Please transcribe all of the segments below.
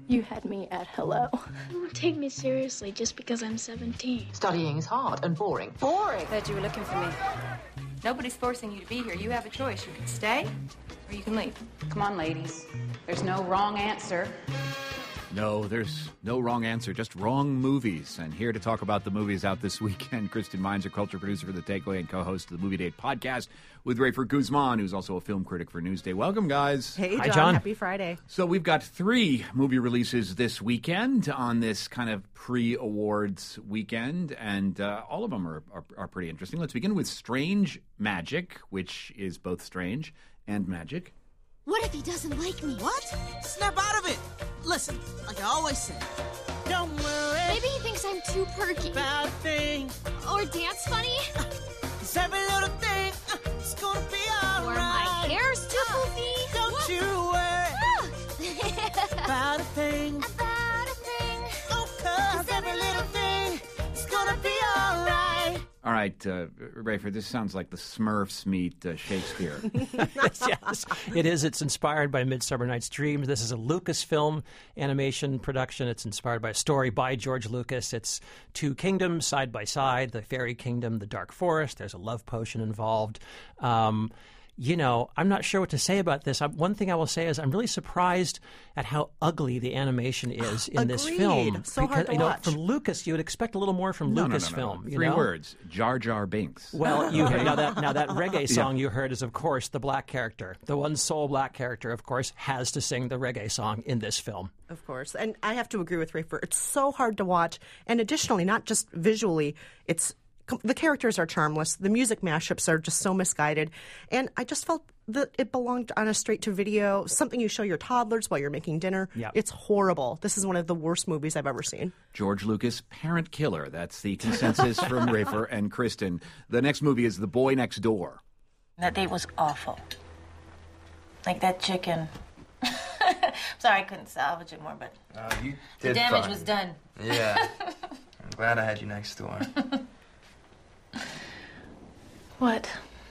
You had me at hello. You won't take me seriously just because I'm 17. Studying is hard and boring. Boring? Heard you were looking for me. Nobody's forcing you to be here. You have a choice. You can stay or you can leave. Come on, ladies. There's no wrong answer. No, there's no wrong answer, just wrong movies. And here to talk about the movies out this weekend, Kristen Meinzer, culture producer for The Takeaway and co-host of the Movie Date podcast, with Rafer Guzman, who's also a film critic for Newsday. Welcome, guys. Hey, John. Hi, John. Happy Friday. So we've got 3 movie releases this weekend on this kind of pre-awards weekend, and all of them are pretty interesting. Let's begin with Strange Magic, which is both strange and magic. What if he doesn't like me? What? Snap out of it! Listen, like I always say, don't worry. Maybe he thinks I'm too perky. About a thing. Or dance funny. 'Cause every little thing, it's gonna be alright. Or my hair's too poofy. Don't you worry. About a thing. About a thing. Oh, 'cause every little thing, it's gonna be alright. All right, Rafer, this sounds like the Smurfs meet Shakespeare. Yes, it is. It's inspired by Midsummer Night's Dream. This is a Lucasfilm animation production. It's inspired by a story by George Lucas. It's 2 kingdoms side by side, the fairy kingdom, the dark forest. There's a love potion involved. I'm not sure what to say about this. One thing I will say is I'm really surprised at how ugly the animation is in this film. So hard to watch. From Lucas, you would expect a little more from Lucasfilm. No. 3 words: Jar Jar Binks. Well, you heard, now that reggae song you heard is, of course, the black character. The one sole black character, of course, has to sing the reggae song in this film. Of course. And I have to agree with Rafer. It's so hard to watch. And additionally, not just visually, the characters are charmless. The music mashups are just so misguided. And I just felt that it belonged on a straight-to-video, something you show your toddlers while you're making dinner. Yep. It's horrible. This is one of the worst movies I've ever seen. George Lucas, parent killer. That's the consensus from Rafer and Kristen. The next movie is The Boy Next Door. That date was awful. Like that chicken. Sorry I couldn't salvage it more, but you did the damage fine. was done. Yeah. I'm glad I had you next door. What?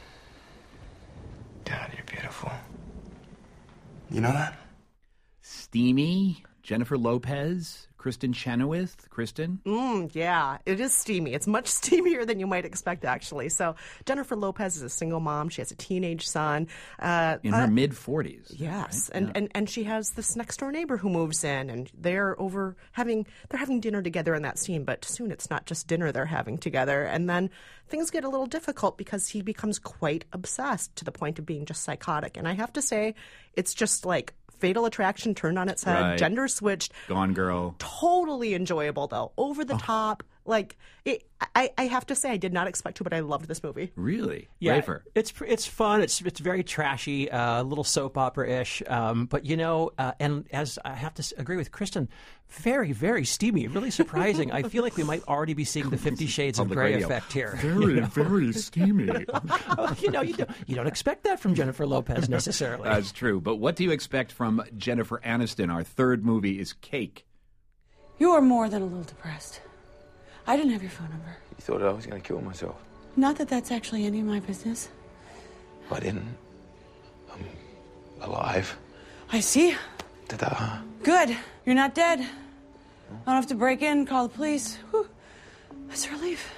God, you're beautiful. You know that? Steamy, Jennifer Lopez, Kristen Chenoweth. Kristen? Yeah, it is steamy. It's much steamier than you might expect, actually. So Jennifer Lopez is a single mom. She has a teenage son. In her mid-40s. Yes, right? and she has this next-door neighbor who moves in, and they're having dinner together in that scene, but soon it's not just dinner they're having together. And then things get a little difficult because he becomes quite obsessed to the point of being just psychotic. And I have to say, it's just like Fatal Attraction turned on its head, Right. gender switched. Gone Girl. Totally enjoyable, though. Over the top. Like, I have to say, I did not expect to, but I loved this movie. Really? Yeah, Rafer. it's fun. It's very trashy, a little soap opera-ish. But and as I have to agree with Kristen, very, very steamy. Really surprising. I feel like we might already be seeing the 50 Shades of Public Grey radio. effect here. Very, very steamy. You don't expect that from Jennifer Lopez necessarily. That's true. But what do you expect from Jennifer Aniston? Our third movie is Cake. You are more than a little depressed. I didn't have your phone number. You thought I was going to kill myself. Not that that's actually any of my business. I didn't. I'm alive. I see. Ta-da. Good. You're not dead. I don't have to break in, call the police. Whew. That's a relief.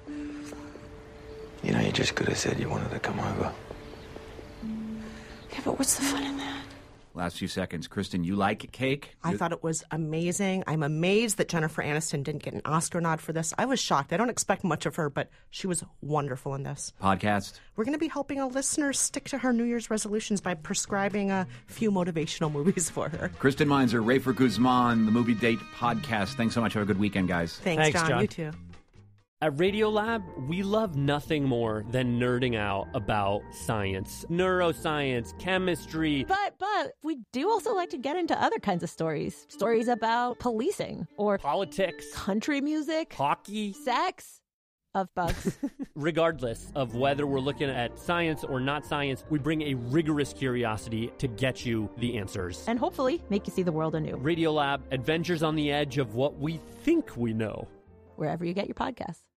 You know, you just could have said you wanted to come over. Yeah, but what's the fun in that? Last few seconds. Kristen, you like Cake? I thought it was amazing. I'm amazed that Jennifer Aniston didn't get an Oscar nod for this. I was shocked. I don't expect much of her, but she was wonderful in this. Podcast? We're going to be helping a listener stick to her New Year's resolutions by prescribing a few motivational movies for her. Kristen Meinzer, Rafer Guzman, the Movie Date podcast. Thanks so much. Have a good weekend, guys. Thanks, John. You too. At Radiolab, we love nothing more than nerding out about science, neuroscience, chemistry. But we do also like to get into other kinds of stories. Stories about policing or politics, country music, hockey, sex, of bugs. Regardless of whether we're looking at science or not science, we bring a rigorous curiosity to get you the answers. And hopefully make you see the world anew. Radiolab, adventures on the edge of what we think we know. Wherever you get your podcasts.